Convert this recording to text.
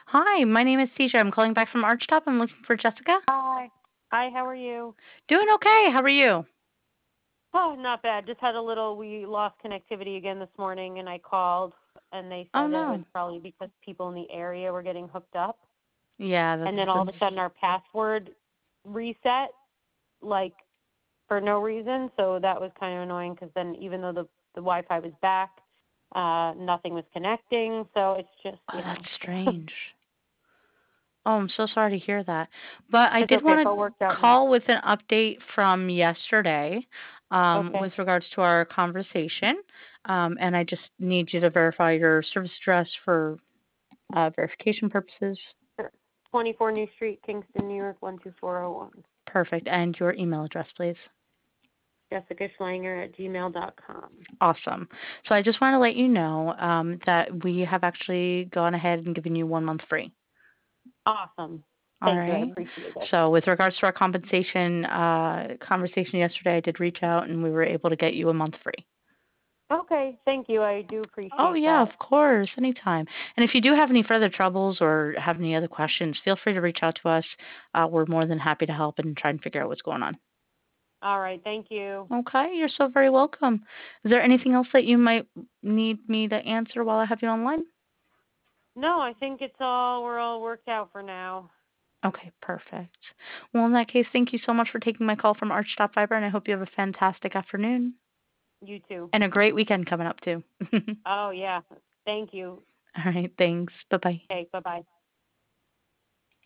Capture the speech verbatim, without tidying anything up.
Hi, my name is Tisha. I'm calling back from Archtop. I'm looking for Jessica. Hi. Hi, how are you? Doing okay. How are you? Oh, not bad. Just had a little, we lost connectivity again this morning, and I called, and they Oh said it was no. probably because people in the area were getting hooked up. Yeah, that's And then all of that's a sudden our password reset, like, for no reason. So that was kind of annoying because then even though the, the Wi-Fi was back, uh, nothing was connecting. So it's just, oh, you that's know, strange. Oh, I'm so sorry to hear that. But I it's did okay. It's want all to worked out now. call with an update from yesterday, um, Okay. with regards to our conversation. Um, and I just need you to verify your service address for uh, verification purposes. Sure. twenty-four New Street, Kingston, New York, one two four zero one. Perfect. And your email address, please. Jessica Schlanger at gmail dot com. Awesome. So I just want to let you know um, that we have actually gone ahead and given you one month free. Awesome. All Thank you. I right. appreciate it. So with regards to our compensation uh, conversation yesterday, I did reach out and we were able to get you a month free. Okay. Thank you. I do Oh appreciate yeah, of that. course, anytime. And if you do have any further troubles or have any other questions, feel free to reach out to us. Uh, we're more than happy to help and try and figure out what's going on. All right. Thank you. Okay, you're so very welcome. Is there anything else that you might need me to answer while I have you online? No, I think it's all, we're all worked out for now. Okay, perfect. Well, in that case, thank you so much for taking my call from Archtop Fiber, and I hope you have a fantastic afternoon You too. and a great weekend coming up too. Oh, yeah. Thank you. All right, thanks. Bye bye. Okay. Bye bye.